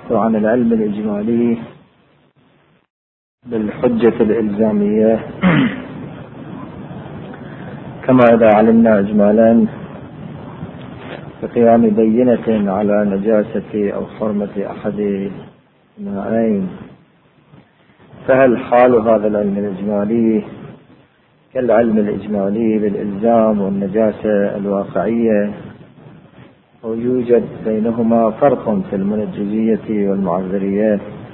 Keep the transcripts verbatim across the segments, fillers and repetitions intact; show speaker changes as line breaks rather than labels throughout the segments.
عن العلم الإجمالي بالحجة الإلزامية. كما إذا علمنا إجمالا بقيام بينة على نجاسة أو حرمة أحد الماءين، فهل حال هذا العلم الإجمالي كالعلم الإجمالي بالإلزام والنجاسة الواقعية، أو يوجد بينهما فرق في المنجزية والمعذرية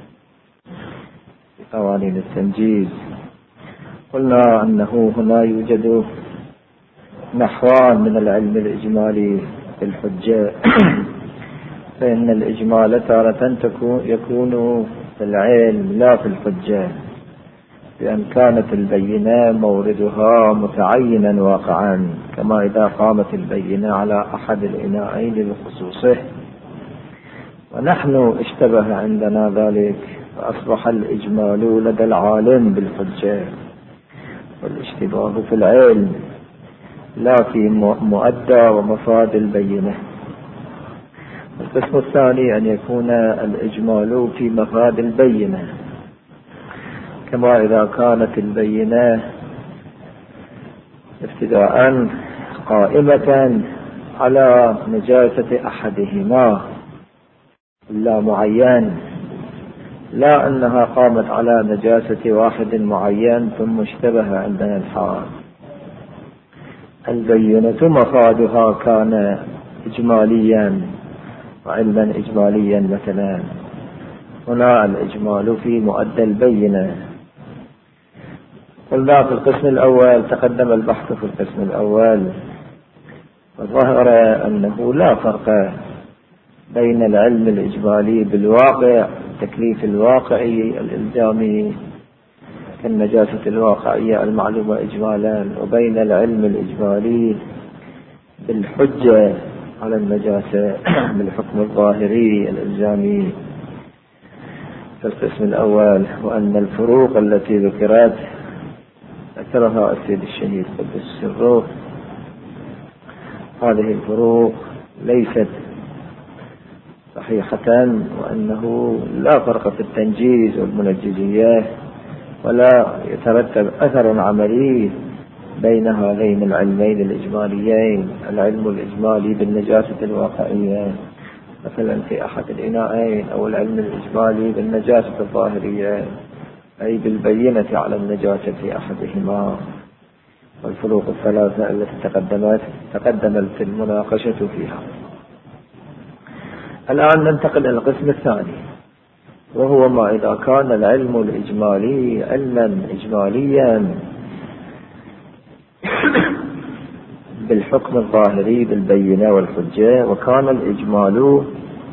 في قوانين التنجيز؟ قلنا أنه هنا يوجد نحوان من العلم الإجمالي بالحجة، فإن الإجمال تارة يكون في العلم لا في الحجة، بأن كانت البينة موردها متعينا واقعا، كما إذا قامت البينة على أحد الإناءين بخصوصه، ونحن اشتبه عندنا ذلك فأصبح الإجمال لدى العالم بالحجة، والاشتباه في العلم لا في مؤدى ومفاد البينة. القسم الثاني أن يكون الإجمال في مفاد البينة، كما إذا كانت البينة ابتداء قائمة على نجاسة أحدهما لا معين، لا أنها قامت على نجاسة واحد معين ثم اشتبه عندنا الحال. البينة مفادها كان إجماليا وعلما إجماليا مثلا، هنا الإجمال في مؤدى البينة. قلنا في القسم الأول تقدم البحث في القسم الأول، وظهر أنه لا فرق بين العلم الإجمالي بالواقع، التكليف الواقعي الإلزامي كالنجاسة الواقعية المعلومة إجمالا، وبين العلم الإجمالي بالحجة على النجاسة بالحكم الظاهري الإلزامي في القسم الأول، وأن الفروق التي ذكرت ذكرها السيد الشهيد قدس سره، هذه الفروق ليست صحيحة، وأنه لا فرق في التنجيز والمنجزية، ولا يترتب أثر عملي بين هذين العلمين الإجماليين، العلم الإجمالي بالنجاسة الواقعية مثلا في أحد الإناءين، أو العلم الإجمالي بالنجاسة الظاهرية أي بالبينة على النجاسة في أحدهما. والفروق الثلاثة التي تقدمت تقدمت المناقشة فيها. الآن ننتقل إلى القسم الثاني، وهو ما إذا كان العلم الإجمالي علما إجماليا بالحكم الظاهري بالبينة والحجة، وكان الإجمال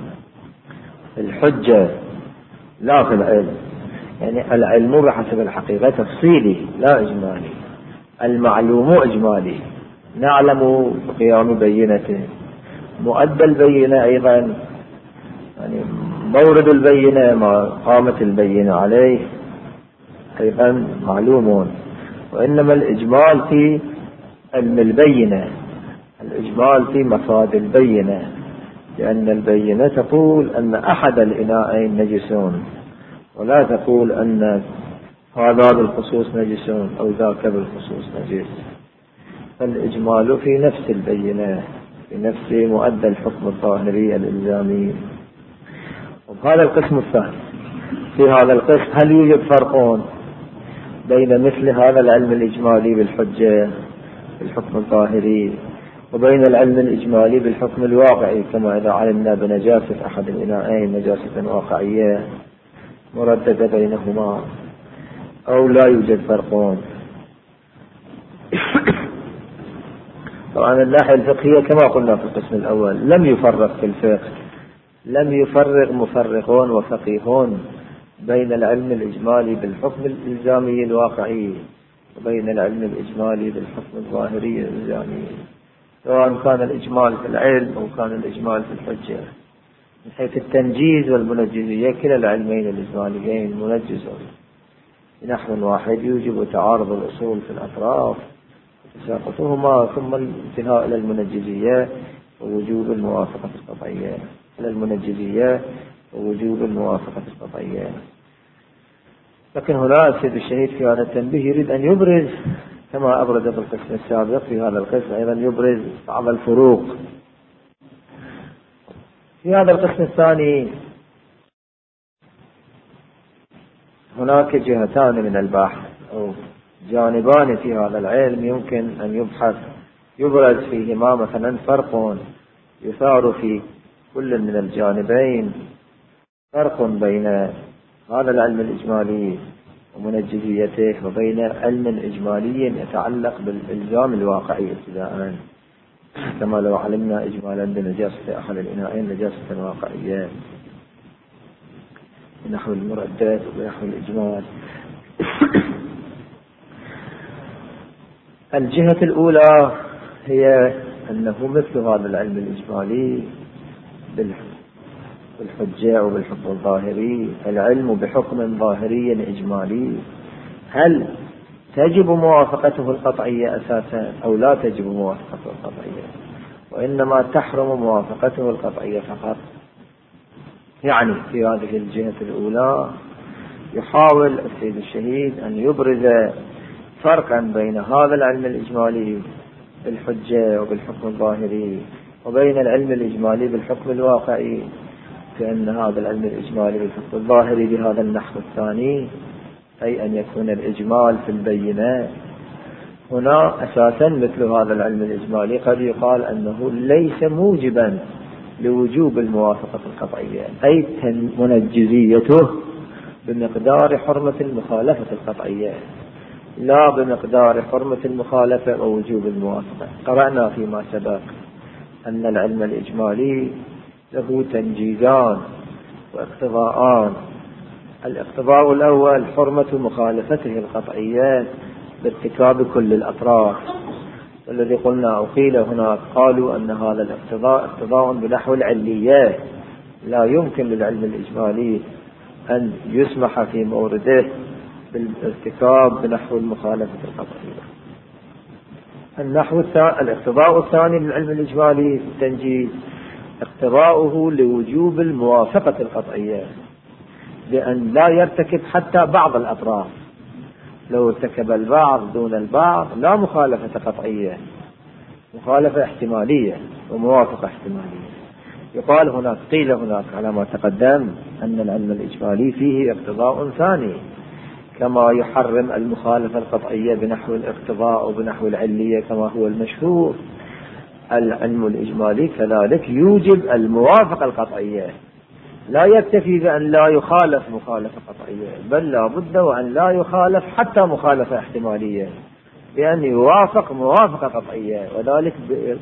الحجة لا في العلم، يعني العلم بحسب الحقيقة تفصيلي لا إجمالي، المعلوم إجمالي نعلم بقيام بينته، مؤدى البينة أيضا يعني مورد البينة ما قامت البينة عليه أيضا معلومون، وإنما الإجمال في علم البينة، الإجمال في مفاد البينة، لأن البينة تقول أن أحد الإناءين نجسون، ولا تقول أن هذا بالخصوص نجسون أو ذاك بالخصوص نجس. فالإجمال في نفس البينة، في نفس مؤدى الحكم الظاهري الإلزامي. وهذا القسم الثاني، في هذا القسم هل يوجد فرق بين مثل هذا العلم الإجمالي بالحجة بالحكم الظاهري وبين العلم الإجمالي بالحكم الواقعي، كما إذا علمنا بنجاسة أحد الإناءين نجاسة واقعية مرددة بينهما، أو لا يوجد فرق؟ طبعا الناحية الفقهية كما قلنا في القسم الأول لم يفرق في الفقه، لم يفرق مفرقون وفقيهون بين العلم الإجمالي بالحكم الإلزامي الواقعي وبين العلم الإجمالي بالحكم الظاهري الإلزامي، سواء كان الإجمال في العلم أو كان الإجمال في الحجة. من حيث التنجيز والمنجزية كلا العلمين الإجماليين منجزون بنحو واحد، يوجب تعارض الأصول في الأطراف تساقطهما، ثم الانتهاء إلى المنجزية ووجوب الموافقة القطعية. إلى المنجزية ووجوب الموافقة القطعية. لكن هنا السيد الشهيد في هذا التنبيه يريد أن يبرز كما أبرز في القسم السابق، في هذا القسم أيضا يبرز بعض الفروق. في هذا القسم الثاني هناك جهتان من البحث أو جانبان في هذا العلم يمكن أن يبحث يبرز فيهما مثلا فرق يثار في كل من الجانبين، فرق بين هذا العلم الإجمالي ومنجزيته وبين علم إجمالي يتعلق بالإلزام الواقعي ابتداء، كما لو علمنا إجمالا بنجاسة أحد الإناءين نجاسة واقعية بنحو المردات وبنحو الإجمال. الجهة الأولى هي أنه مثل هذا العلم الإجمالي بالحجة وبالحكم الظاهري، العلم بحكم ظاهري إجمالي، هل تجب موافقته القطعية أساسا أو لا تجب موافقته القطعية، وإنما تحرم موافقته القطعية فقط. يعني في هذه الجهة الأولى يحاول السيد الشهيد أن يبرز فرقا بين هذا العلم الإجمالي بالحجة وبالحكم الظاهري وبين العلم الإجمالي بالحكم الواقعي، كأن هذا العلم الإجمالي بالحكم الظاهري بهذا النحو الثاني، أي أن يكون الإجمال في البينة هنا أساسا مثل هذا العلم الإجمالي قد يقال أنه ليس موجبا لوجوب الموافقة القطعية، أي منجزيته بمقدار حرمة المخالفة القطعية لا بمقدار حرمة المخالفة ووجوب الموافقة. قرأنا فيما سبق أن العلم الإجمالي له تنجيزان واقتضاءان. الاقتضاء الأول حرمة مخالفته القطعية بارتكاب كل الأطراف، الذي قلنا أو قيل هناك قالوا أن هذا الاقتضاء اقتضاء بنحو العلية، لا يمكن للعلم الإجمالي أن يسمح في مورده بالارتكاب بنحو المخالفة القطعية. النحو الثاني الاقتضاء الثاني للعلم الإجمالي في التنجيز اقتضاؤه لوجوب الموافقة القطعية بأن لا يرتكب حتى بعض الأطراف، لو ارتكب البعض دون البعض لا مخالفة قطعية، مخالفة احتمالية وموافقة احتمالية. يقال هناك قيل هناك على ما تقدم أن العلم الإجمالي فيه اقتضاء ثاني، كما يحرم المخالفة القطعية بنحو الاقتضاء وبنحو العلية كما هو المشهور، العلم الإجمالي كذلك يوجب الموافقة القطعية، لا يكتفي بأن لا يخالف مخالفة قطعية، بل لا بد وأن لا يخالف حتى مخالفة احتمالية، بأن يوافق موافقة قطعية، وذلك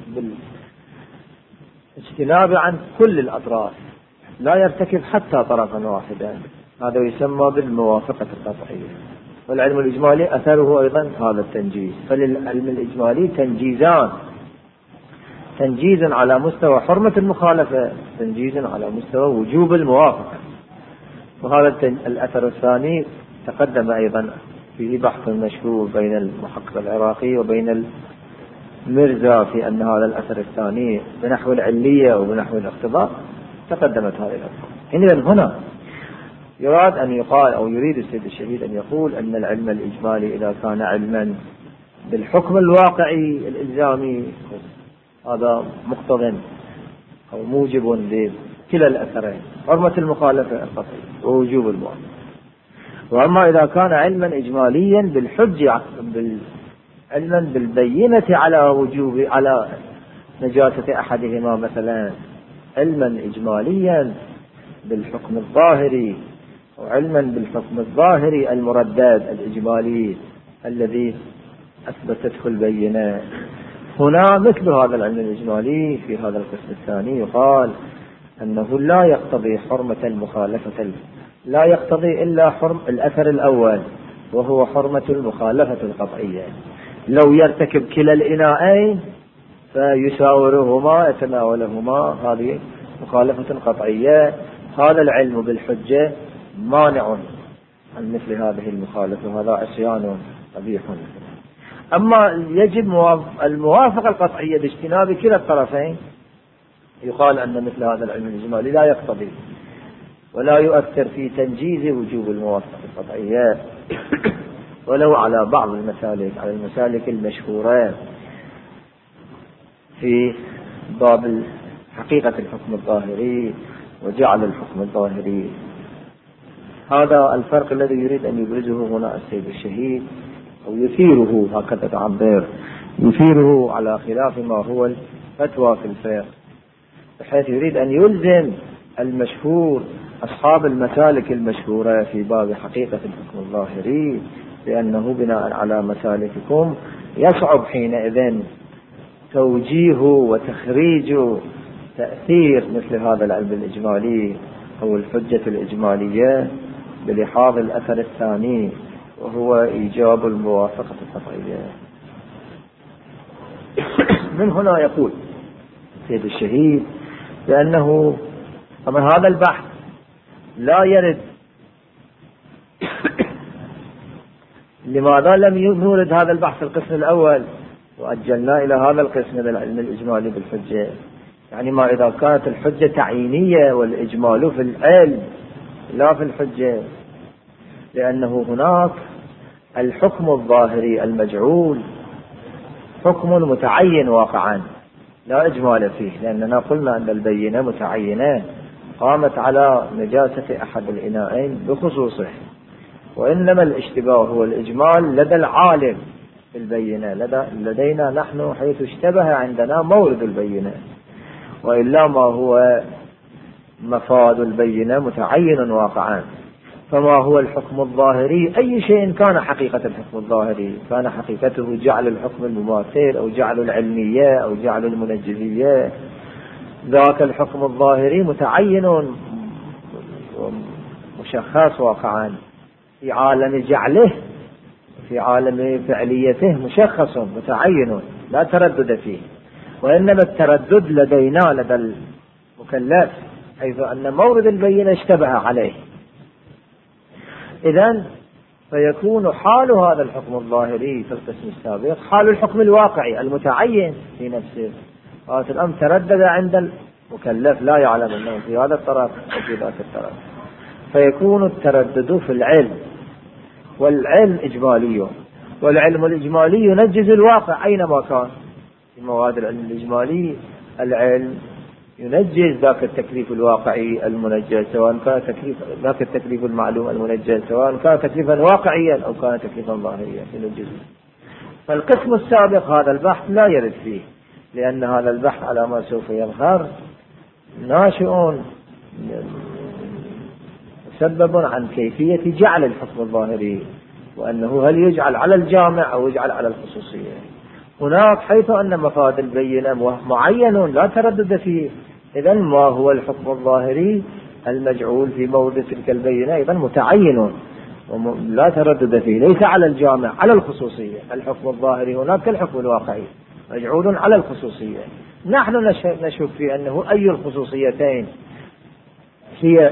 بالاجتناب عن كل الأطراف، لا يرتكب حتى طرفا واحدا، هذا يسمى بالموافقة القطعية. والعلم الإجمالي أثره أيضا هذا التنجيز. فللعلم الإجمالي تنجيزان، تنجيز على مستوى حرمة المخالفة، تنجيز على مستوى وجوب الموافقة. وهذا الأثر الثاني تقدم أيضا فيه بحث مشهور بين المحقق العراقي وبين المرزا في أن هذا الأثر الثاني بنحو العلية وبنحو الاقتضاء، تقدمت هذه الأثر. إذن هنا يراد أن يقال أو يريد السيد الشهيد أن يقول أن العلم الإجمالي إذا كان علما بالحكم الواقعي الإلزامي هذا مقتضٍ أو موجب لكلا الأثرين، حرمة المخالفة القطعية ووجوب الموافقة. وأما إذا كان علما إجماليا بالحجة علما بالبينة على وجوب على نجاسة أحدهما، مثلا علما إجماليا بالحكم الظاهري أو علما بالحكم الظاهري المردد الإجمالي الذي أثبتته البينة، هنا مثل هذا العلم الإجمالي في هذا القسم الثاني يقال أنه لا يقتضي حرمة المخالفة، لا يقتضي إلا حرم الأثر الأول وهو حرمة المخالفة القطعية. لو يرتكب كلا الإناءين فيساورهما يتناولهما هذه مخالفة قطعية، هذا العلم بالحجة مانع عن مثل هذه المخالفة، وهذا عصيان قبيح. أما يجب الموافقة القطعية باجتناب كلا الطرفين، يقال أن مثل هذا العلم الإجمالي لا يقتضي ولا يؤثر في تنجيز وجوب الموافقة القطعية ولو على بعض المسالك، على المسالك المشهورة في باب حقيقة الحكم الظاهري وجعل الحكم الظاهري. هذا الفرق الذي يريد أن يبرزه هنا السيد الشهيد، أو يثيره، هكذا تعبير، يثيره على خلاف ما هو الفتوى في الفقه، بحيث يريد أن يلزم المشهور أصحاب المسالك المشهورة في باب حقيقة الحكم الظاهري بأنه بناء على مسالككم يصعب حينئذ توجيه وتخريج تأثير مثل هذا العلم الإجمالي أو الحجة الإجمالية بلحاظ الأثر الثاني وهو إيجاب الموافقة القطعية. من هنا يقول سيد الشهيد بأنه طبعا هذا البحث لا يرد. لماذا لم يورد هذا البحث في القسم الأول وأجلنا إلى هذا القسم من العلم الإجمالي بالحجة؟ يعني ما إذا كانت الحجة تعيينية والإجمال في العلم لا في الحجة، لأنه هناك الحكم الظاهري المجعول حكم متعين واقعا لا إجمال فيه، لأننا قلنا أن البينة متعينة قامت على نجاسة أحد الإناءين بخصوصه، وإنما الاشتباه هو الإجمال لدى العالم بالبينة، لدى لدينا نحن حيث اشتبه عندنا مورد البينة، وإلا ما هو مفاد البينة متعين واقعا. فما هو الحكم الظاهري؟ أي شيء كان حقيقة الحكم الظاهري، كان حقيقته جعل الحكم المماثل أو جعل العلمية أو جعل المنجزية، ذاك الحكم الظاهري متعين مشخص واقعا في عالم جعله، في عالم فعليته مشخص متعين لا تردد فيه، وإنما التردد لدينا لدى المكلف حيث أن مورد البينة اشتبه عليه. إذن فيكون حال هذا الحكم الظاهري في القسم السابق حال الحكم الواقعي المتعين في نفسه، هذا الأمر تردد عند المكلف لا يعلم أنه في هذا الطرف أو في ذاك الطرف، فيكون التردد في العلم، والعلم إجمالي، والعلم الإجمالي ينجز الواقع أينما كان. في مواد العلم الإجمالي العلم ينجز ذاك التكليف الواقعي المنجز، سواء كان تكليف ذاك التكليف المعلوم المنجز سواء كان تكليفا واقعيا أو كان تكليفا ظاهريا ينجزه. فالقسم السابق هذا البحث لا يرد فيه، لأن هذا البحث على ما سوف يظهر ناشئ مسبب عن كيفية جعل الحكم الظاهري، وأنه هل يجعل على الجامع أو يجعل على الخصوصية. هناك حيث أن مفاد البينة معين لا تردد فيه، إذن ما هو الحكم الظاهري المجعول في موضع تلك البينة إذن متعين لا تردد فيه، ليس على الجامع على الخصوصية. الحكم الظاهري هناك الحكم الواقعي مجعول على الخصوصية. نحن نشك في أنه أي الخصوصيتين هي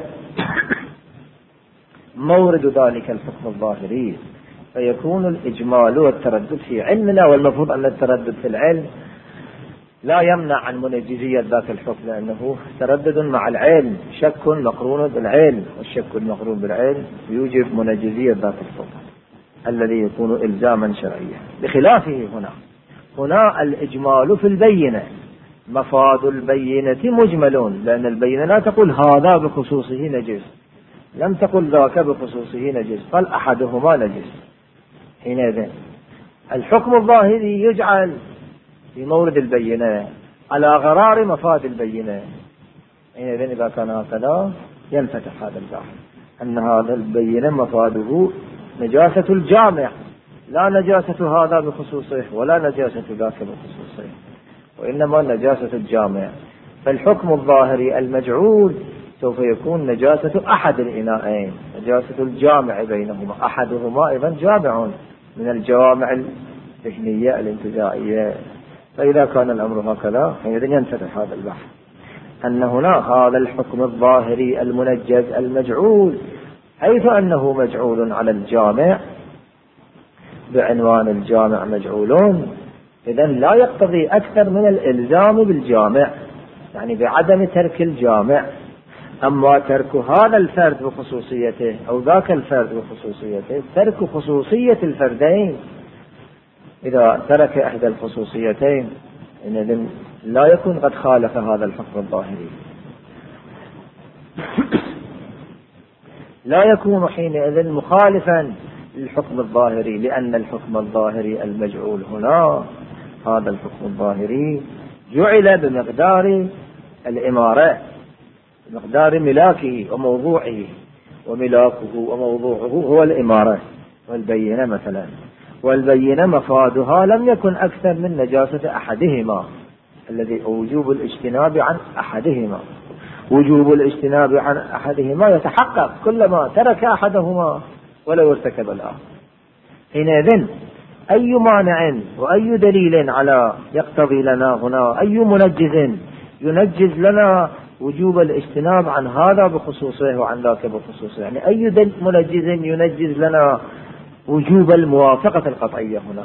مورد ذلك الحكم الظاهري، فيكون الإجمال والتردد في علمنا، والمفروض أن التردد في العلم لا يمنع عن منجزية ذاك الحكم، لأنه تردد مع العلم شك مقرون بالعلم، والشك المقرون بالعلم يوجب منجزية ذاك الحكم الذي يكون إلزاما شرعيا. بخلافه هنا هنا الإجمال في البينة مفاد البينة مجملون، لأن البينة لا تقول هذا بخصوصه نجس، لم تقل ذاك بخصوصه نجس، قال أحدهما نجس. حينئذ الحكم الظاهري يجعل في مورد البينة على غرار مفاد البينة. حينئذ إذا كان هكذا ينفتح هذا البحث أن هذا البينة مفاده نجاسة الجامع، لا نجاسة هذا بخصوصه ولا نجاسة ذاك بخصوصه، وإنما نجاسة الجامع. فالحكم الظاهري المجعول سوف يكون نجاسة أحد الإناءين، نجاسة الجامع بينهما، أحدهما أيضا جامع من الجوامع الذهنية الانتزاعية. فإذا كان الأمر هكذا حينئذ ينفتح هذا البحث أن هناك هذا الحكم الظاهري المنجز المجعول حيث أنه مجعول على الجامع بعنوان الجامع مجعولون، إذن لا يقتضي أكثر من الإلزام بالجامع، يعني بعدم ترك الجامع، أما ترك هذا الفرد بخصوصيته أو ذاك الفرد بخصوصيته، ترك خصوصية الفردين، إذا ترك إحدى الخصوصيتين إذن لا يكون قد خالف هذا الحكم الظاهري، لا يكون حينئذ مخالفا للحكم الظاهري، لأن الحكم الظاهري المجعول هنا، هذا الحكم الظاهري جعل بمقدار الإمارة، بمقدار ملاكه وموضوعه، وملاكه وموضوعه هو الإمارة والبينة مثلا، والبينة مفادها لم يكن أكثر من نجاسة أحدهما، الذي وجوب الاجتناب عن أحدهما. وجوب الاجتناب عن أحدهما يتحقق كلما ترك أحدهما ولو ارتكب الآخر. حينئذ أي مانع وأي دليل على يقتضي لنا هنا، أي منجز ينجز لنا وجوب الاجتناب عن هذا بخصوصه وعن ذاك بخصوصه، يعني أي منجز ينجز لنا وجوب الموافقة القطعية هنا،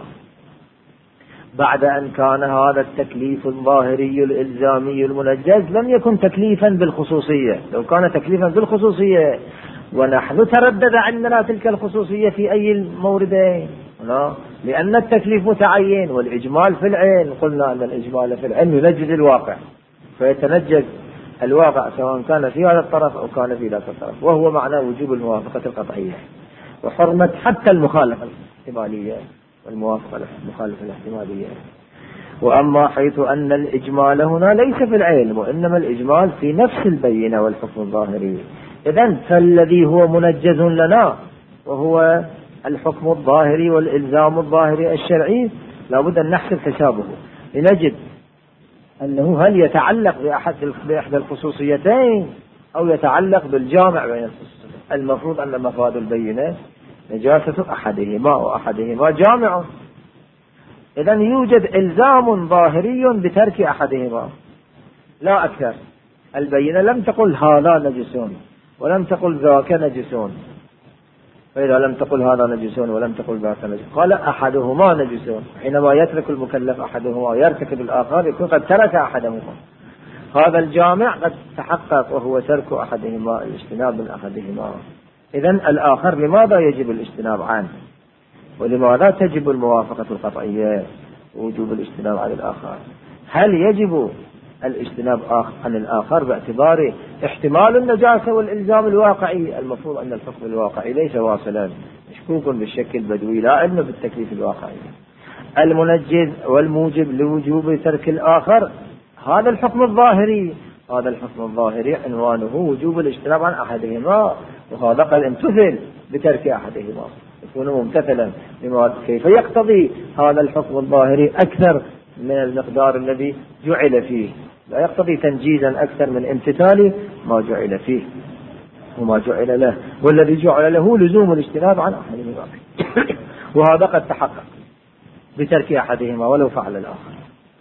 بعد أن كان هذا التكليف الظاهري الإلزامي المنجز لم يكن تكليفا بالخصوصية. لو كان تكليفا بالخصوصية ونحن تردد عندنا تلك الخصوصية في أي الموردين، لا، لأن التكليف متعين والإجمال في العين، قلنا أن الإجمال في العين ينجز الواقع، فيتنجز الواقع سواء كان في هذا الطرف أو كان في ذاك الطرف، وهو معنى وجوب الموافقة القطعية وحرمة حتى المخالفة الاحتمالية والموافقة المخالفة الاحتمالية. وأما حيث أن الإجمال هنا ليس في العلم وإنما الإجمال في نفس البينة والحكم الظاهري، إذن فالذي هو منجز لنا وهو الحكم الظاهري والإلزام الظاهري الشرعي لابد أن نحسب حسابه لنجد أنه هل يتعلق بأحد بإحدى الخصوصيتين أو يتعلق بالجامع بين الخصوصيتين. المفروض أن مفاد البينة نجاسة أحدهما وأحدهما جامع، إذن يوجد إلزام ظاهري بترك أحدهما لا أكثر. البينة لم تقل هذا نجسون ولم تقل ذاك نجسون، فإذا لم تقل هذا نجسون ولم تقل ذاك نجسون قال أحدهما نجسون، حينما يترك المكلف أحدهما ويرتكب الآخر يكون قد ترك أحدهما. هذا الجامع قد تحقق وهو ترك أحدهما، الاجتناب من أحدهما. إذن الآخر لماذا يجب الاجتناب عنه ولماذا تجب الموافقة القطعية ووجوب الاجتناب عن الآخر؟ هل يجب الاجتناب عن الآخر باعتبار احتمال النجاسة والإلزام الواقعي؟ المفروض أن الحكم الواقعي ليس واصلا، مشكوك بالشك البدوي، لا علم بالتكليف الواقعي. المنجز والموجب لوجوب ترك الآخر هذا الحكم الظاهري، هذا الحكم الظاهري عنوانه وجوب الاجتناب عن أحدهما، وهذا قد امتثل بترك أحدهما يكون ممتثلا. كيف يقتضي هذا الحكم الظاهري أكثر من المقدار الذي جعل فيه؟ لا يقتضي تنجيزا أكثر من امتثال ما جعل فيه وما جعل له، والذي جعل له لزوم الاجتناب عن أحدهما وهذا قد تحقق بترك أحدهما ولو فعل الآخر.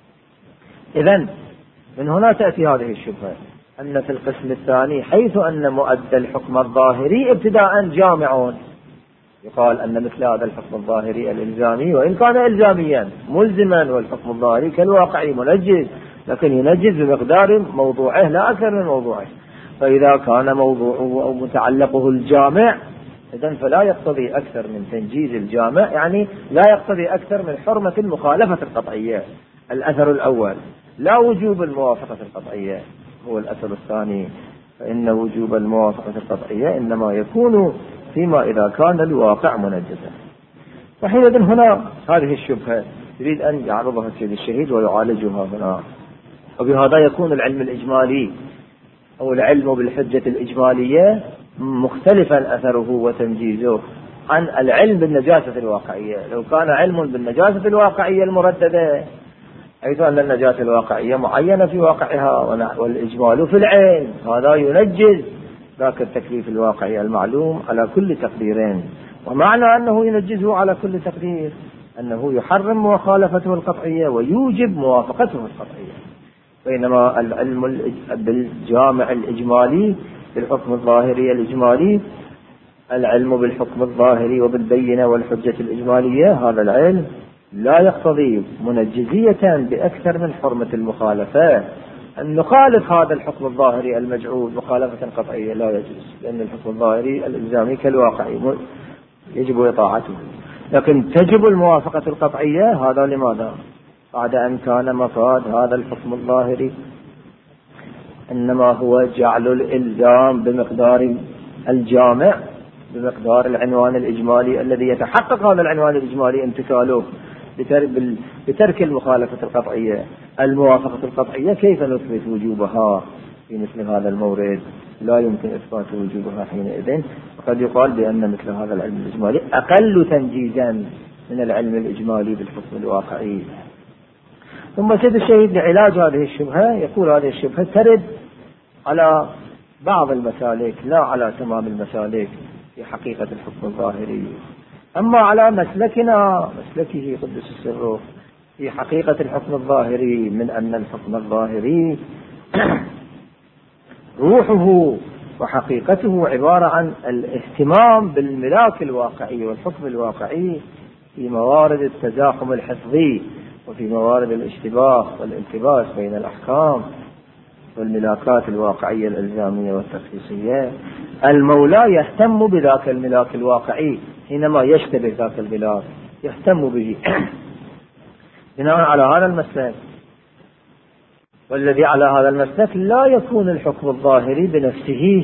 إذن من هنا تأتي هذه الشبهة أن في القسم الثاني حيث أن مؤدى الحكم الظاهري ابتداء جامعون، يقال أن مثل هذا الحكم الظاهري الإلزامي وإن كان إلزاميا ملزما والحكم الظاهري كالواقعي منجز، لكن ينجز بمقدار موضوعه لا أكثر من موضوعه. فإذا كان موضوعه أو متعلقه الجامع إذن فلا يقتضي أكثر من تنجيز الجامع، يعني لا يقتضي أكثر من حرمة المخالفة القطعية. الأثر الأول لا وجوب الموافقة القطعية، هو الأثر الثاني فإن وجوب الموافقة القطعية إنما يكون فيما إذا كان الواقع منجزا. وحينئذ هنا هذه الشبهة يريد أن يعرضها السيد الشهيد ويعالجها هنا. وبهذا يكون العلم الإجمالي أو العلم بالحجة الإجمالية مختلفا أثره وتنجيزه عن العلم بالنجاسة الواقعية. لو كان علم بالنجاسة الواقعية المرددة حيث أن النجاسة الواقعية معينة في واقعها والإجمال في العين، هذا ينجز ذاك التكليف الواقعي المعلوم على كل تقديرين. ومعنى أنه ينجزه على كل تقدير أنه يحرم مخالفته القطعية ويوجب موافقته القطعية. بينما العلم بالجامع الإجمالي بالحكم الظاهري الإجمالي، العلم بالحكم الظاهري وبالبينة والحجة الإجمالية، هذا العلم لا يقتضي منجزية بأكثر من حرمة المخالفة، أن نخالف هذا الحكم الظاهري المجعول مخالفة قطعية لا يجوز، لأن الحكم الظاهري الإلزامي كالواقعي يجب إطاعته، لكن تجب الموافقة القطعية. هذا لماذا؟ بعد أن كان مفاد هذا الحكم الظاهري إنما هو جعل الإلزام بمقدار الجامع، بمقدار العنوان الإجمالي الذي يتحقق هذا العنوان الإجمالي انتقاله بترك المخالفة القطعية. الموافقة القطعية كيف نثبت وجوبها في مثل هذا المورد؟ لا يمكن إثبات وجوبها حينئذ، وقد يقال بأن مثل هذا العلم الإجمالي أقل تنجيزا من العلم الإجمالي بالحكم الواقعي. ثم سيد الشهيد لعلاج هذه الشبهة يقول هذه الشبهة ترد على بعض المسالك لا على تمام المسالك في حقيقة الحكم الظاهري. أما على مسلكنا مسلكه قدس السر في حقيقة الحكم الظاهري من أن الحكم الظاهري روحه وحقيقته عبارة عن الاهتمام بالملاك الواقعي والحكم الواقعي في موارد التزاحم الحفظي وفي موارد الاشتباه والالتباس بين الأحكام والملاكات الواقعية الإلزامية والتخصيصية. المولى يهتم بذاك الملاك الواقعي حينما يشتبه ذاك الملاك يهتم به بناء على هذا المسلك، والذي على هذا المسلك لا يكون الحكم الظاهري بنفسه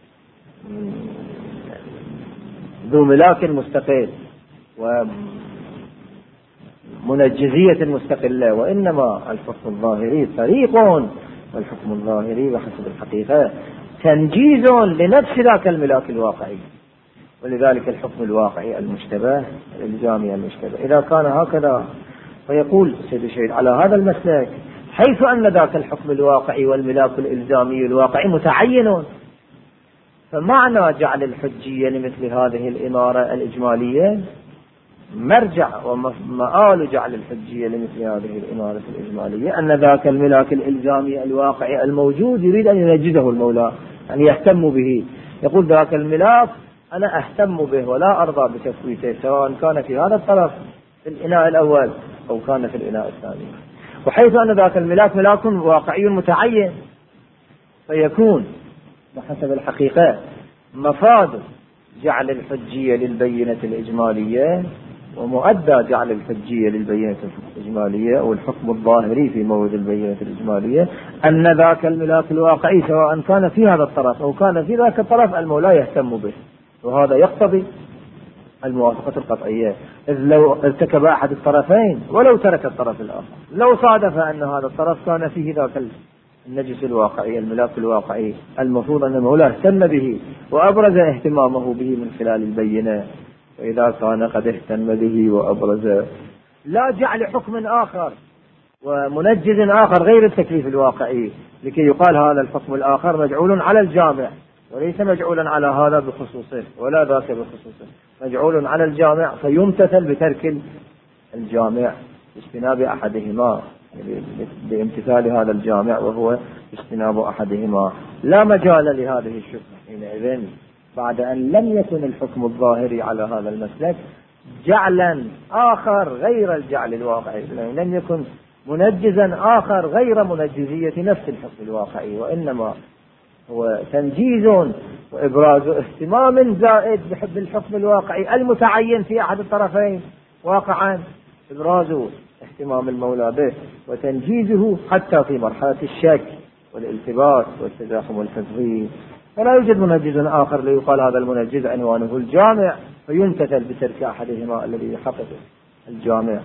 ذو ملاك مستقل ومنجزية مستقلة، وإنما الحكم الظاهري طريق، والحكم الظاهري بحسب الحقيقة تنجيز لنفس ذاك الملاك الواقعي، ولذلك الحكم الواقعي المشتبه الإلزامي المشتبه. إذا كان هكذا فيقول سيد الشهيد على هذا المسلك حيث أن ذاك الحكم الواقعي والملاك الإلزامي الواقعي متعين، فمعنى جعل الحجية لمثل هذه الإمارة الإجمالية مرجع ومآل جعل الحجية لمثل هذه الإمارة الإجمالية أن ذاك الملاك الإلزامي الواقعي الموجود يريد أن ينجزه المولى، أن يهتم به. يقول ذاك الملاك أنا أهتم به ولا أرضى بتفويته، سواء كان في هذا الطرف في الإناء الأول أو كان في الإناء الثاني. وحيث أن ذاك الملاك ملاك واقعي متعين فيكون بحسب الحقيقة مفاد جعل الحجية للبينة الإجمالية ومؤدى جعل الحجية للبينة الإجمالية أو الحكم الظاهري في مورد البينة الإجمالية أن ذاك الملاك الواقعي سواء كان في هذا الطرف أو كان في ذاك الطرف المولى يهتم به، وهذا يقتضي الموافقة القطعية. إذ لو ارتكب أحد الطرفين ولو ترك الطرف الآخر، لو صادف أن هذا الطرف كان فيه ذاك النجس الواقعي الملاك الواقعي المفروض أن المولى اهتم به وأبرز اهتمامه به من خلال البينة، وإذا كان قد اهتم به وأبرز لا جعل حكم آخر ومنجز آخر غير التكليف الواقعي لكي يقال هذا الحكم الآخر مجعول على الجامع وليس مجعولا على هذا بخصوصه ولا ذاك بخصوصه، مجعول على الجامع فيمتثل بترك الجامع باجتناب أحدهما، بامتثال هذا الجامع وهو اجتناب أحدهما. لا مجال لهذه الشبهة حينئذ بعد أن لم يكن الحكم الظاهري على هذا المسلك جعلا آخر غير الجعل الواقعي، لم يكن منجزا آخر غير منجزية نفس الحكم الواقعي، وإنما هو تنجيز وإبراز اهتمام زائد بحب الحكم الواقعي المتعين في أحد الطرفين واقعا، إبراز اهتمام المولى به وتنجيزه حتى في مرحلة الشك والالتباس والتزاحم الحفظي، فلا يوجد منجز آخر ليقال هذا المنجز عنوانه الجامع فيمتثل بترك أحدهما الذي يحقق الجامع.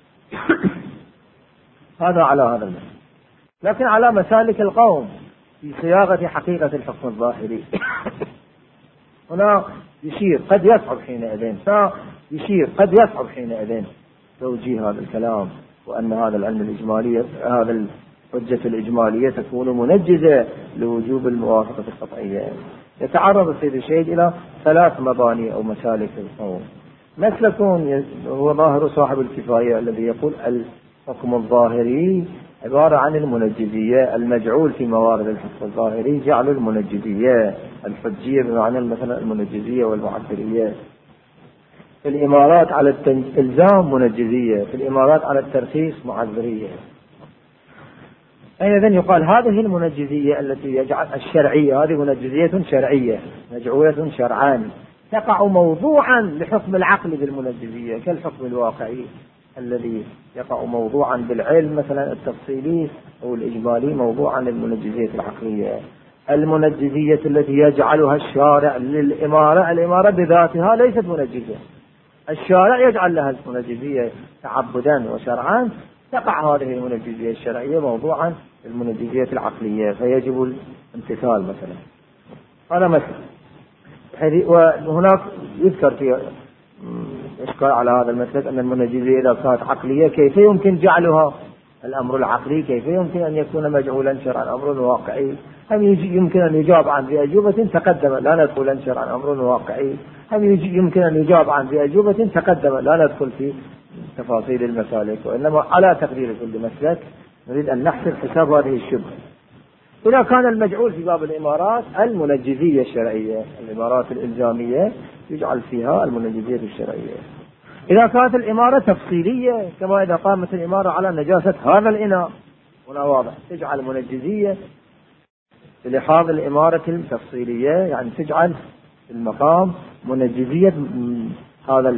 هذا على هذا المسلك. لكن على مسالك القوم في صياغة حقيقة الحكم الظاهري هنا يشير قد يصعب حينئذ يشير قد يصعب حينئذ توجيه هذا الكلام، وأن هذا العلم الإجمالي هذا الحجة الإجمالية تكون منجزة لوجوب الموافقة القطعية. يتعرض السيد الشهيد إلى ثلاث مباني أو مسالك القوم. مسلك هو ظاهر صاحب الكفاية الذي يقول الحكم الظاهري عبارة عن المنجزية، المجعول في موارد الحكم الظاهري جعل المنجزية الحجية بمعنى مثلا المنجزية والمعذرية. في الإمارات على الإلزام منجزية، في الإمارات على الترخيص معذرية. إذا يقال هذه المنجزية التي يجعل الشرعية، هذه منجزية شرعية مجعولة شرعان، تقع موضوعا لحكم العقل بالمنجزية، كالحكم الواقعي الذي يقع موضوعا بالعلم مثلا التفصيلي أو الإجمالي موضوعا للمنجزية العقلية. المنجزية التي يجعلها الشارع للإمارة، الإمارة بذاتها ليست منجزة، الشارع يجعل لها المنجزية تعبدا وشرعا، تقع هذه المنجزية الشرعية موضوعا للمنجزية العقلية فيجب الامتثال مثلا. هذا مثل. وهناك يذكر في إشكال على هذا المسلك أن المنجزية إذا كانت عقلية كيف يمكن جعلها الأمر العقلي، كيف يمكن أن يكون مجعولا شرعا أمر واقعي؟ هم يمكن أن يجاب عن بأجوبة تقدم، لا ندخل شرعا أمر واقعي. هم يمكن أن يجاب عن بأجوبة تقدم، لا ندخل في تفاصيل المسالك، وإنما على تقدير كل مسلك نريد أن نحسب حساب هذه الشبهة. إذا كان المجعول في باب الإمارات المنجزية الشرعية، الإمارات الإلزامية يجعل فيها المنجزية الشرعية. إذا كانت الإمارة تفصيلية كما إذا قامت الإمارة على نجاسة هذا الإناء، هنا واضح تجعل منجزية لحاظ الإمارة التفصيلية، يعني تجعل المقام منجزية هذا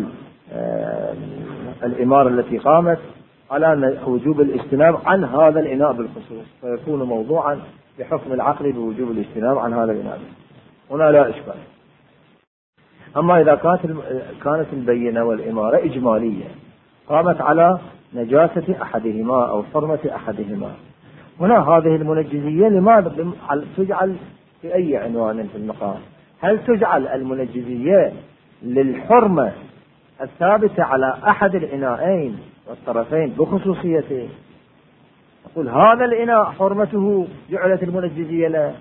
الإمارة التي قامت على وجوب الاجتناب عن هذا الإناء بالخصوص، فيكون موضوعا بحكم العقل بوجوب الاجتناب عن هذا الإناء. هنا لا إشكال. أما إذا كانت كانت البينة والإمارة إجمالية قامت على نجاسة أحدهما أو حرمة أحدهما، هنا هذه المنجزية لماذا تجعل في أي عنوان في المقام؟ هل تجعل المنجزية للحرمة الثابتة على أحد الإناءين والطرفين بخصوصيته؟ نقول هذا الإناء حرمته جعلت المنجزية له،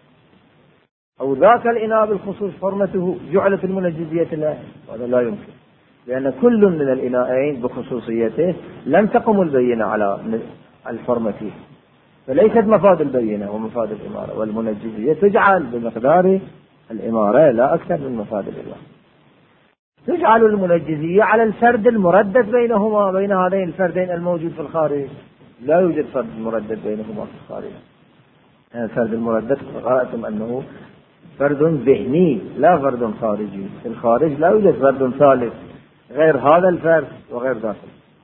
أو ذاك الإناء بالخصوص حرمته جعلت المنجزية له؟ هذا لا يمكن، لأن كل من الإناءين بخصوصيته لم تقم البينة على الحرمة فيه، فليست مفاد البينة ومفاد الإمارة، والمنجزية تجعل بمقدار الإمارة لا أكثر من مفاد الإمارة. تجعل المنجزية على الفرد المردد بينهما، بين هذين الفردين الموجود في الخارج. لا يوجد فرد مردد بينهما في الخارج. الفرد المردد قرأتم أنه فرد ذهني لا فرد خارجي، في الخارج لا يوجد فرد ثالث غير هذا الفرد وغير ذاك.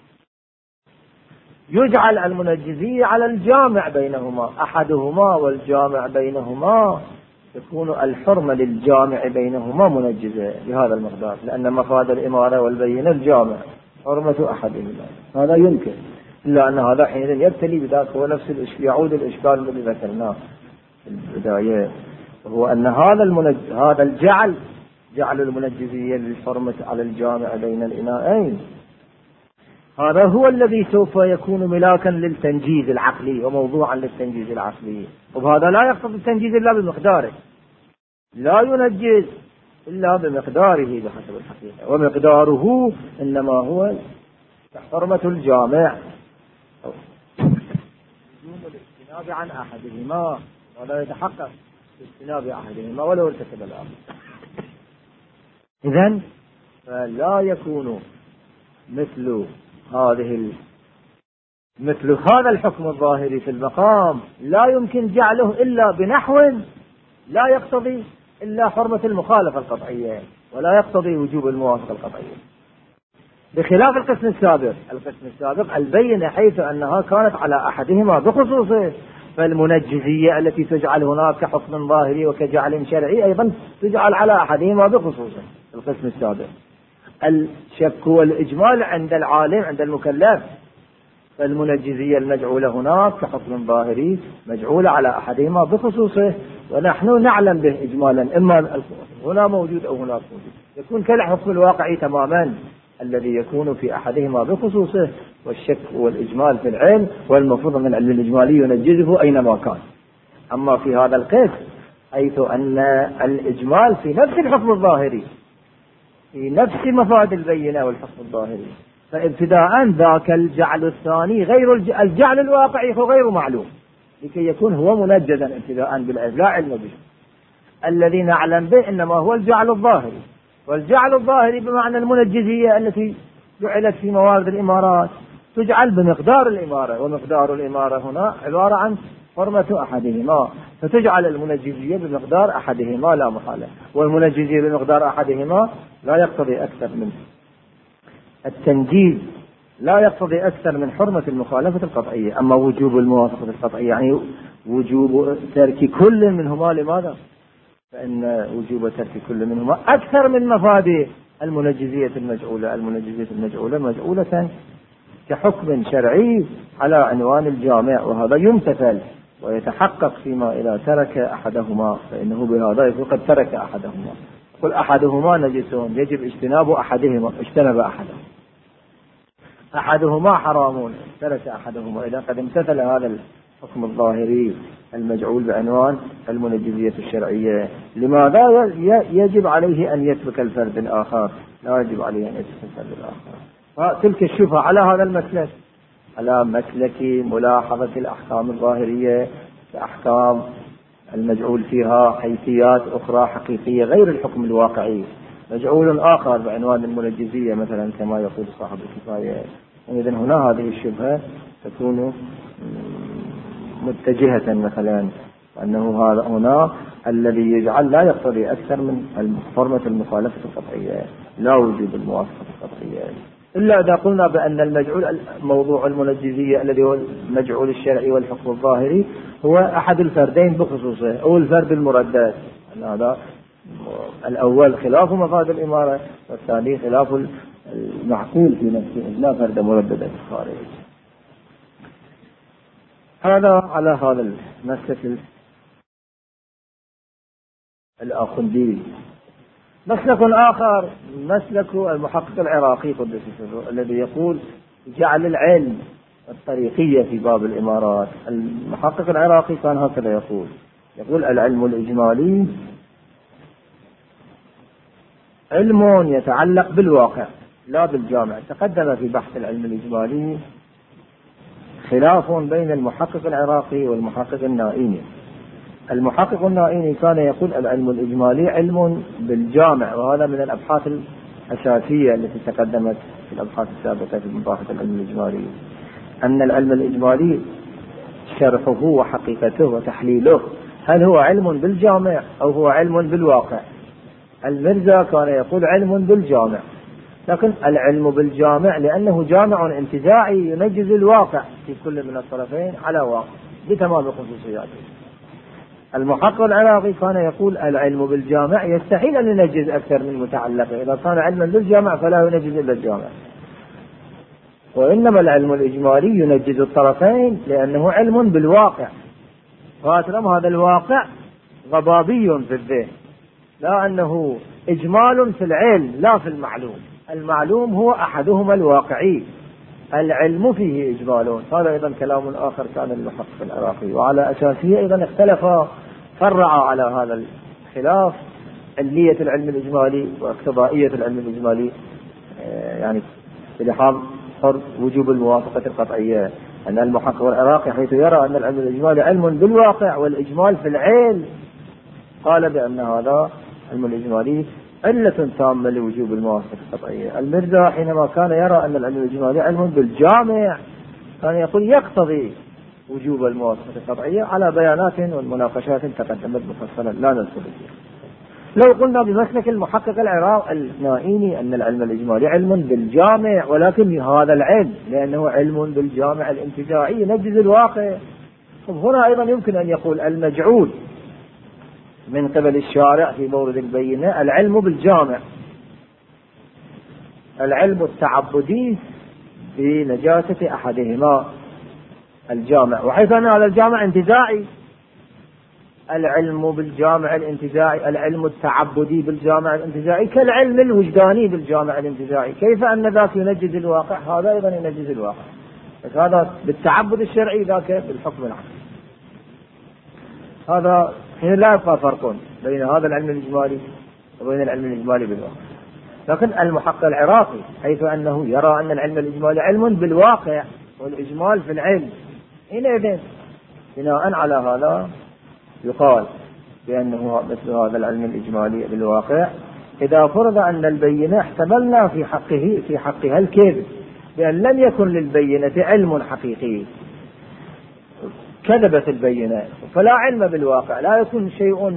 يجعل المنجزية على الجامع بينهما أحدهما، والجامع بينهما تكون الحرمة للجامع بينهما منجزة بهذا المقدار، لأن مفاد الإمارة والبينة الجامع حرمة أحدهما. هذا يمكن، إلا أن هذا حين يبتلي بذلك هو نفس الإشكال، يعود الإشكال الذي ذكرناه في البداية، وهو أن هذا المنج... هذا الجعل جعل المنجزية للحرمة على الجامع بين الإناءين، هذا هو الذي سوف يكون ملاكا للتنجيز العقلي وموضوعا للتنجيز العقلي. وهذا لا يقتضي التنجيز إلا بمقداره، لا ينجز إلا بمقداره بحسب الحقيقة، ومقداره إنما هو حرمة الجامع لزوم الاجتناب عن أحدهما، ولا يتحقق باجتناب أحدهما ولو ارتكب الآخر. إذن فلا يكون مثل هذه ال... مثل هذا الحكم الظاهري في المقام لا يمكن جعله إلا بنحو لا يقتضي إلا حرمة المخالفة القطعية، ولا يقتضي وجوب الموافقة القطعية، بخلاف القسم السابق. القسم السابق البينة حيث أنها كانت على أحدهما بخصوصه، فالمنجزية التي تجعل هناك كحكم ظاهري وكجعل شرعي أيضا تجعل على أحدهما بخصوصه في القسم السابق. الشك والإجمال عند العالم عند المكلف، فالمنجزية المجعولة هناك كحكم ظاهري مجعولة على أحدهما بخصوصه، ونحن نعلم به إجمالا، إما هنا موجود أو هناك موجود، يكون كالحكم الواقعي تماما الذي يكون في أحدهما بخصوصه، والشك والإجمال في العلم، والمفروض من علم الإجمالي ينجزه أينما كان. أما في هذا القسم حيث أن الإجمال في نفس الحكم الظاهري في نفس مفاد البينة والحكم الظاهري، فابتداء ذاك الجعل الثاني غير الجعل الواقعي هو غير معلوم، لكي يكون هو منجزا ابتداء بالعلم لا علم به. الذي نعلم به إنما هو الجعل الظاهري، والجعل الظاهري بمعنى المنجزية التي جعلت في موارد الإمارات، تجعل بمقدار الإمارة، ومقدار الإمارة هنا عبارة عن حرمة أحدهما، فتجعل المنجزية بمقدار أحدهما لا محالة، والمنجزية بمقدار أحدهما لا يقتضي أكثر منه. التنجيز لا يقتضي أكثر من حرمة المخالفة القطعية. أما وجوب الموافقة القطعية يعني وجوب ترك كل منهما، لماذا؟ فإن وجوب ترك كل منهما أكثر من مفاد المنجزية المجعولة. المنجزية المجعولة مجعولة كحكم شرعي على عنوان الجامع، وهذا يمتثل ويتحقق فيما إذا ترك أحدهما، فإنه بهذا يقول قد ترك أحدهما. قل أحدهما نجسون، يجب اجتناب أحدهما، اجتنب أحدهما. أحدهما حرامون، ترك أحدهما. إذا قد امتثل هذا الحكم الظاهري المجعول بعنوان المنجزية الشرعية، لماذا يجب عليه أن يترك الفرد الآخر؟ لا يجب عليه أن يترك الفرد الآخر. فتلك الشبهة على هذا المسلك، على مسلك ملاحظة الأحكام الظاهرية كأحكام المجعول فيها حيثيات أخرى حقيقية غير الحكم الواقعي، مجعول آخر بعنوان المنجزية مثلا كما يقول صاحب الكفاية. إذن هنا هذه الشبهة تكون متجهة مثلا، أنه هذا هنا الذي يجعل لا يقتضي أكثر من حرمة المخالفة القطعية، لا وجود الموافقة القطعية، إلا إذا قلنا بأن المجعول موضوع المنجزية الذي هو المجعول الشرعي والحكم الظاهري هو أحد الفردين بخصوصه، أو الفرد المردد. هذا الأول خلاف مفاد الإمارة، والثاني خلاف المعقول في نفسه، لا فرد مردد في الخارج. هذا على هذا المسلك الآخندي. مسلك آخر مسلك المحقق العراقي قدس سره، الذي يقول جعل العلم الطريقية في باب الإمارات. المحقق العراقي كان هكذا يقول، يقول العلم الإجمالي علم يتعلق بالواقع لا بالجامع. تقدم في بحث العلم الإجمالي خلاف بين المحقق العراقي والمحقق النائيني. المحقق النائيني كان يقول العلم الإجمالي علم بالجامع، وهذا من الأبحاث الأساسية التي تقدمت في الأبحاث السابقة في مباحث العلم الإجمالي، أن العلم الإجمالي شرحه وحقيقته وتحليله هل هو علم بالجامع أو هو علم بالواقع. المرزا كان يقول علم بالجامع، لكن العلم بالجامع لأنه جامع انتزاعي ينجز الواقع في كل من الطرفين على واقع بتمام خصوصياته. المحقق العراقي كان يقول العلم بالجامع يستحيل أن ينجز أكثر من متعلقه، إذا كان علما بالجامع فلا ينجز إلا الجامع، وإنما العلم الإجمالي ينجز الطرفين لأنه علم بالواقع. فأترم هذا الواقع غبابي في الذهن، لا أنه إجمال في العلم لا في المعلوم. المعلوم هو أحدهما الواقعي، العلم فيه إجمال. هذا أيضا كلام آخر كان المحقق العراقي، وعلى أساسه أيضا اختلف فرع على هذا الخلاف علية العلم الإجمالي واقتضائية العلم الإجمالي، يعني بلحاظ وجوب الموافقة القطعية. أن المحقق العراقي حيث يرى أن العلم الإجمالي علم بالواقع والإجمال في العلم، قال بأن هذا علم الإجمالي علة تامة لوجوب الموافقة القطعية. المرزا حينما كان يرى أن العلم الإجمالي علم بالجامع كان يقول يقتضي وجوب الموافقة القطعية على بيانات والمناقشات تقدمت مفصلا لا نذكر فيها. لو قلنا بمسلك المحقق العراقي النائيني أن العلم الإجمالي علم بالجامع، ولكن هذا العلم لأنه علم بالجامع الانتزاعي ينجز الواقع، هنا أيضا يمكن أن يقول المجعول من قبل الشارع في مورد البينة العلم بالجامع، العلم التعبدي في نجاسة أحدهما الجامع، وحيث أن هذا الجامع انتزاعي، العلم بالجامع الانتزاعي، العلم التعبدي بالجامع الانتزاعي كالعلم الوجداني بالجامع الانتزاعي، كيف أن ذاك ينجز الواقع هذا أيضا ينجز الواقع؟ بس هذا بالتعبد الشرعي ذاك بالحكم العقلي. هذا هنا لا يبقى فرق بين هذا العلم الإجمالي وبين العلم الإجمالي بالواقع. لكن المحقق العراقي حيث أنه يرى أن العلم الإجمالي علم بالواقع والإجمال في العلم، حينئذ بناء على هذا يقال بأنه مثل هذا العلم الإجمالي بالواقع إذا فرض أن البينة احتملنا في حقه في حقها الكذب بأن لم يكن للبينة علم حقيقي، كذبت البينة، فلا علم بالواقع، لا يكون شيء،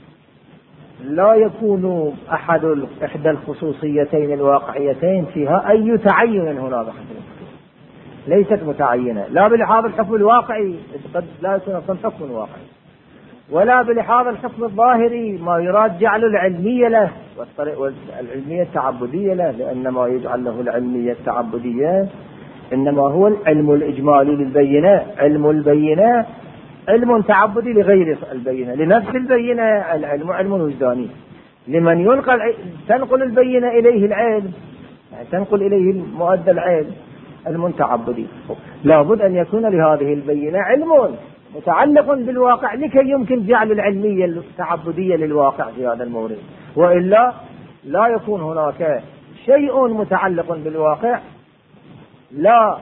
لا يكون أحد إحدى الخصوصيتين الواقعيتين فيها أي تعين هنا بحسب ليست متعينة، لا بلحاظ الحكم الواقعي قد لا يكون أصلا حكم واقعي، ولا بلحاظ الحكم الظاهري ما يراد جعل العلمية له والعلمية التعبدية له، لأن ما يجعل له العلمية التعبدية إنما هو العلم الإجمالي للبينة. علم البينة علم تعبدي لغير البينة، لنفس البينة العلم علم وجداني، لمن ينقل تنقل البينة إليه العلم، يعني تنقل إليه المؤدى العلم علم تعبدي، لابد أن يكون لهذه البينة علم متعلق بالواقع لكي يمكن جعل العلمية التعبدية للواقع في هذا المورد، وإلا لا يكون هناك شيء متعلق بالواقع، لا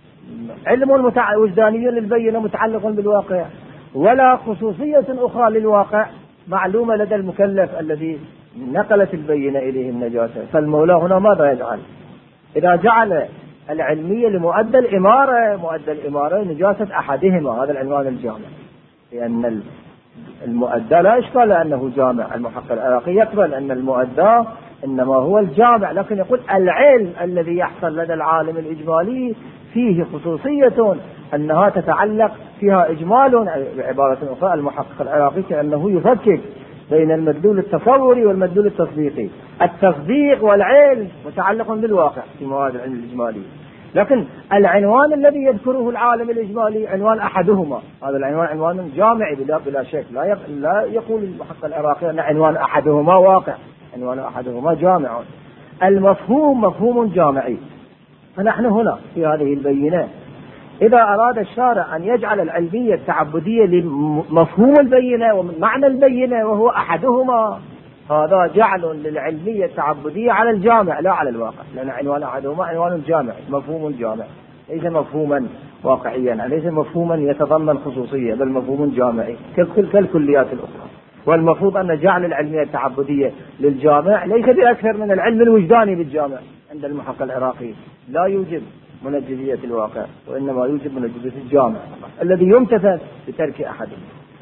علم وجداني للبينة متعلق بالواقع، ولا خصوصية أخرى للواقع معلومة لدى المكلف الذي نقلت البينة إليه النجاسة. فالمولى هنا ماذا يجعل؟ إذا جعل العلمية لمؤدى الإمارة، مؤدى الإمارة نجاسة أحدهما، هذا العنوان الجامع، لأن المؤدى لا إشكال أنه جامع، المحقق العراقي يقبل أن المؤدى إنما هو الجامع، لكن يقول العلم الذي يحصل لدى العالم الإجمالي فيه خصوصية أنها تتعلق فيها إجمال، بعبارة أخرى المحقق العراقي كأنه يفكك بين المدلول التصوري والمدلول التصديقي. التصديق والعلم متعلق بالواقع في مواد العلم الإجمالي، لكن العنوان الذي يذكره العالم الإجمالي عنوان أحدهما، هذا العنوان عنوان جامعي بلا, بلا شك، لا, لا يقول المحقق العراقي أن عنوان أحدهما واقع، عنوان أحدهما جامع، المفهوم مفهوم جامعي. فنحن هنا في هذه البينة إذا أراد الشارع أن يجعل العلمية التعبدية لمفهوم البينة ومعنى البينة وهو أحدهما، هذا جعل للعلمية التعبدية على الجامع لا على الواقع، لأن عنوان أحدهما عنوان جامع، مفهوم جامع، ليس مفهوما واقعيا، ليس مفهوما يتضمن خصوصية، بل مفهوم جامعي كالكليات الأخرى. والمفروض أن جعل العلمية التعبدية للجامع ليس بأكثر من العلم الوجداني بالجامع عند المحقق العراقي، لا يوجب منجزية الواقع، وإنما يوجب منجزية الجامع الذي يمتثل بترك أحده.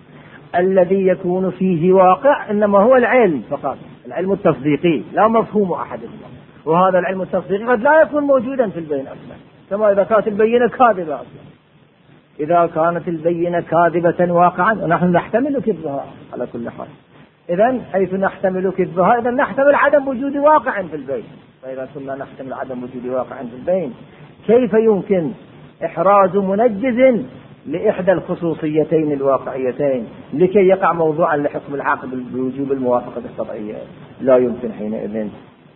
الذي يكون فيه واقع إنما هو العلم فقط، العلم التصديقي، لا مفهوم أحدهما، وهذا العلم التصديقي قد لا يكون موجودا في البينة أصلا، كما إذا كانت البينة كاذبة أصلا. إذا كانت البينة كاذبة واقعا ونحن نحتمل كذبها على كل حال، إذن حيث نحتمل كذبها إذن نحتمل عدم وجود واقع في البين. فإذا كنا نحتمل عدم وجود واقع في البين، كيف يمكن إحراز منجز لإحدى الخصوصيتين الواقعيتين لكي يقع موضوعا لحكم العقل بوجوب الموافقة القطعية؟ لا يمكن حينئذ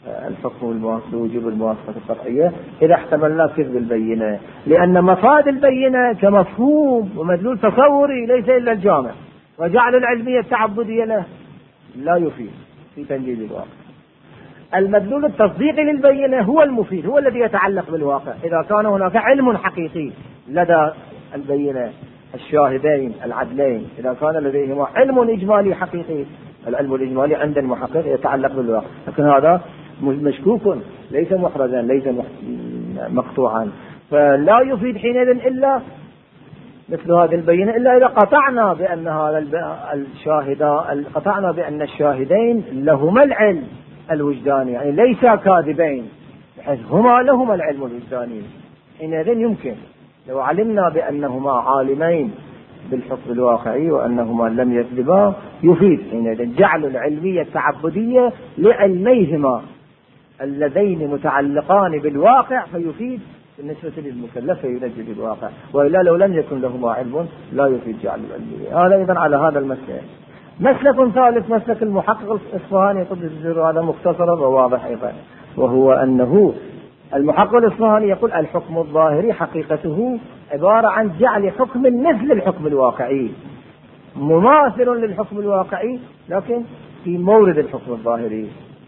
الحكم بوجوب الموافقة القطعية إذا احتملنا كذب البينة، لأن مفاد البينة كمفهوم ومدلول تصوري ليس إلا الجامع، وجعل العلمية التعبدية له لا يفيد في تنجيز الواقع. المدلول التصديقي للبينة هو المفيد، هو الذي يتعلق بالواقع. إذا كان هناك علم حقيقي لدى البينة الشاهدين العدلين، إذا كان لديهما علم إجمالي حقيقي، العلم الإجمالي عند المحقق يتعلق بالواقع، لكن هذا مشكوك ليس محرزا ليس مقطوعا، فلا يفيد حينئذ إلا مثل هذه البينة إلا إذا قطعنا بأن هذا الشاهدان قطعنا بأن الشاهدين لهما العلم الوجداني، يعني ليس كاذبين، بحيث هما لهما العلم الوجداني. حينئذ يمكن لو علمنا بأنهما عالمين بالحكم الواقعي وأنهما لم يكذبا يفيد حينئذ جعل العلمية التعبدية لعلميهما اللذين متعلقان بالواقع، فيفيد بالنسبة للمكلف ينجد الواقع، وإلا لو لم يكن لهما علم لا يفيد جعل العلمية. هذا أيضا على هذا المسلك. مسلك ثالث مسلك المحقق الإصفهاني قدس سره، هذا مختصرا وواضح أيضا، وهو أنه المحقق الإصفهاني يقول الحكم الظاهري حقيقته عبارة عن جعل حكم مثل الحكم الواقعي، مماثل للحكم الواقعي لكن في مورد الحكم الظاهري.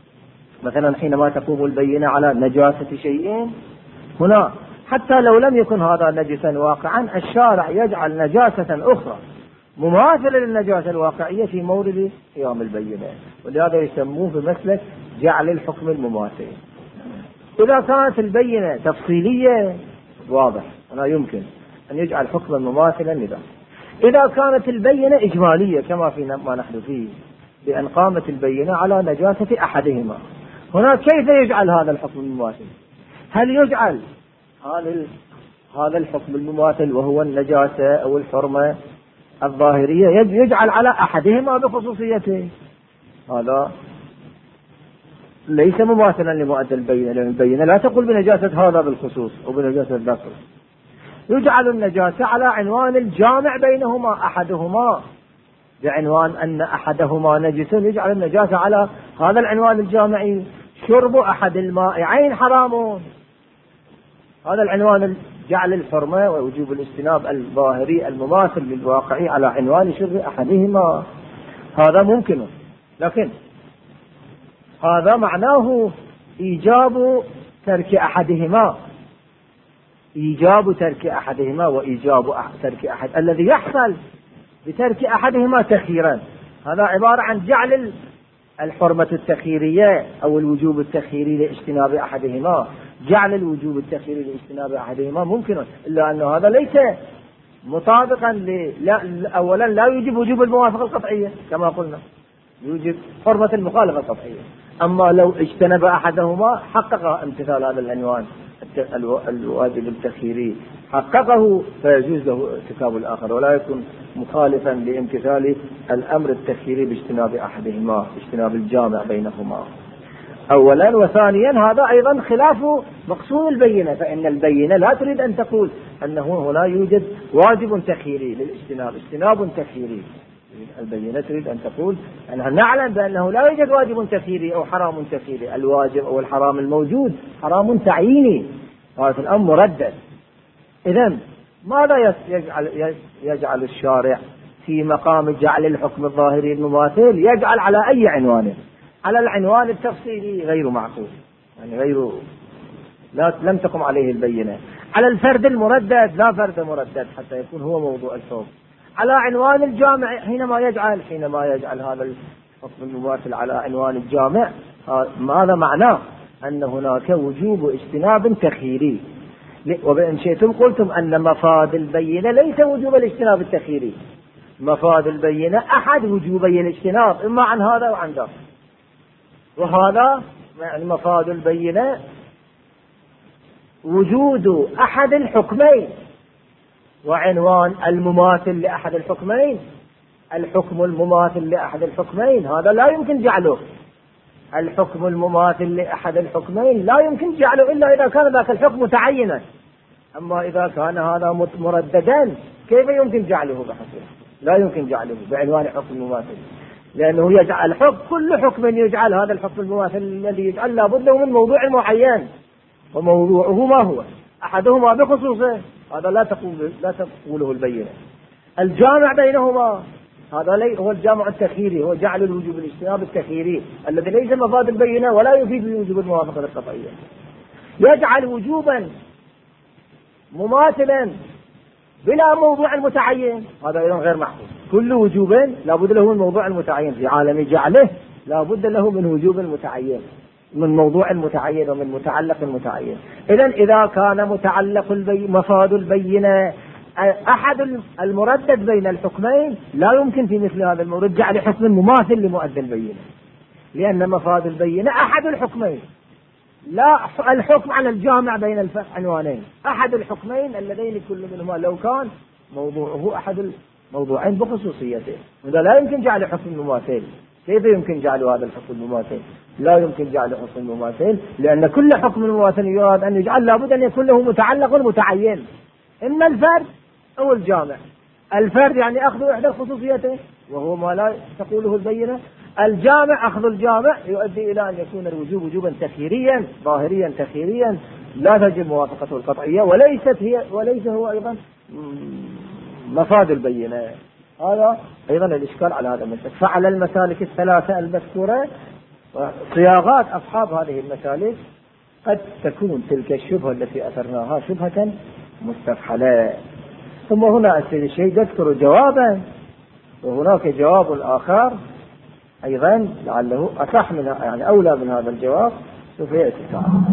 مثلا حينما تقوم البينة على نجاسة شيء هنا، حتى لو لم يكن هذا نجسا واقعا، الشارع يجعل نجاسة أخرى مماثلة للنجاسة الواقعية في مورد قيام البينة، ولهذا يسموه بمسلك جعل الحكم المماثل. إذا كانت البينة تفصيلية واضح لا يمكن أن يجعل حكما مماثلا لذا. إذا كانت البينة إجمالية كما في ما نحن فيه بأن قامت البينة على نجاسة أحدهما، هنا كيف يجعل هذا الحكم المماثل؟ هل يجعل هذا الحكم المماثل وهو النجاسة أو الحرمة الظاهرية يجعل على أحدهما بخصوصيته؟ هذا ليس مماثلا لمؤدى البينة، لأن البينة لا تقول بنجاسة هذا بالخصوص أو بنجاسة ذاك. يجعل النجاسة على عنوان الجامع بينهما أحدهما، بعنوان أن أحدهما نجس يجعل النجاسة على هذا العنوان الجامعي. شرب أحد المائعين حرام، هذا العنوان جعل الحرمة ووجوب الاجتناب الظاهري المماثل للواقعي على عنوان شرب أحدهما، هذا ممكن. لكن هذا معناه إيجاب ترك أحدهما، إيجاب ترك أحدهما وإيجاب ترك أحد الذي يحصل بترك أحدهما تخييرا، هذا عبارة عن جعل الحرمة التخييرية أو الوجوب التخييري لاجتناب أحدهما، جعل الوجوب التخييري لاجتناب أحدهما ممكن، إلا أن هذا ليس مطابقا ل... لا... أولا لا يوجب وجوب الموافقة القطعية كما قلنا، يوجب حرمة المخالفة القطعية. أما لو اجتنب أحدهما حقق امتثال هذا العنوان الواجب التخييري، حققه فيجوز له ارتكاب الآخر ولا يكون مخالفا لامتثال الأمر التخييري باجتناب أحدهما، باجتناب الجامع بينهما أولا. وثانيا هذا أيضا خلاف مقصود البينة، فإن البينة لا تريد أن تقول أنه هنا يوجد واجب تخييري للاجتناب، اجتناب تخييري. البينة تريد أن تقول أنها نعلم بأنه لا يوجد واجب تخييري أو حرام تخييري، الواجب أو الحرام الموجود حرام تعييني، هذا الأمر مردد. إذن ماذا يجعل, يجعل الشارع في مقام جعل الحكم الظاهري المماثل؟ يجعل على أي عنوان؟ على العنوان التفصيلي غير معقول، يعني غير لا لم تقم عليه البينة. على الفرد المردد لا فرد مردد حتى يكون هو موضوع الحكم. على عنوان الجامع حينما يجعل حينما يجعل هذا الحكم المماثل على عنوان الجامع، ماذا معناه؟ أن هناك وجوب اجتناب تخييري. وبإن شئتم قلتم أن مفاد البينة ليس وجوب الاجتناب التخييري، مفاد البينة أحد وجوبي الاجتناب، إما عن هذا وعن ذاك. وهذا يعني مفاد البينة وجود أحد الحكمين، وعنوان المماثل لأحد الحكمين الحكم المماثل لأحد الحكمين هذا لا يمكن جعله. الحكم المماثل لأحد الحكمين لا يمكن جعله إلا إذا كان ذاك الحكم متعينا، أما إذا كان هذا مرددا كيف يمكن جعله بحسب؟ لا يمكن جعله بعنوان حكم مماثل، لأنه يجعل حكم كل حكم يجعل هذا الحكم المماثل الذي يجعل لابد له من موضوع معين، وموضوعه ما هو؟ أحدهما بخصوصه، هذا لا تقول لا تقوله البينة. الجامع بينهما هذا لي هو الجامع التخييري، هو جعل الوجوب الاجتناب التخييري الذي ليس مفاد البينة ولا يفيد بوجوب الموافقة القطعية. يجعل وجوبا مماثلا بلا موضوع متعين، هذا أيضا غير محفوظ. كل وجوب لابد له من موضوع متعين، في عالم جعله لابد له من وجوب متعين، من موضوع متعين ومن متعلق متعين. إذن إذا كان متعلق البي... مفاد البينة أحد المردد بين الحكمين لا يمكن في مثل هذا المورد جعل حكم مماثل لمؤدى البينة، لأن مفاد البينة أحد الحكمين، لا الحكم على الجامع بين العنوانين، أحد الحكمين اللذين كل منهما لو كان موضوعه أحد الموضوعين بخصوصيته، وإذا لا يمكن جعل حكم مماثل. كيف يمكن جعل هذا الحكم المماثل؟ لا يمكن جعل حكم مماثل، لأن كل حكم مماثل يراد أن يجعل لابد أن يكون له متعلق متعين، إما الفرد أو الجامع. الفرد يعني أخذ إحدى الخصوصيتين وهو ما لا تقوله البينة، الجامع أخذ الجامع يؤدي إلى أن يكون الوجوب وجوبا تخييريا ظاهريا تخييريا لا تجب موافقته القطعية، وليست هي وليس هو أيضا مفاد البينة. هذا أيضا الإشكال على هذا المسلك. فعلى المسالك الثلاثة المذكورة صياغات أصحاب هذه المسالك قد تكون تلك الشبهة التي أثرناها شبهة مستفحلة. ثم هنا السيد الشيخ يذكر جوابا، وهناك جواب آخر أيضا لعله أصح من يعني أولى من هذا الجواب سوف يأتي تعالى.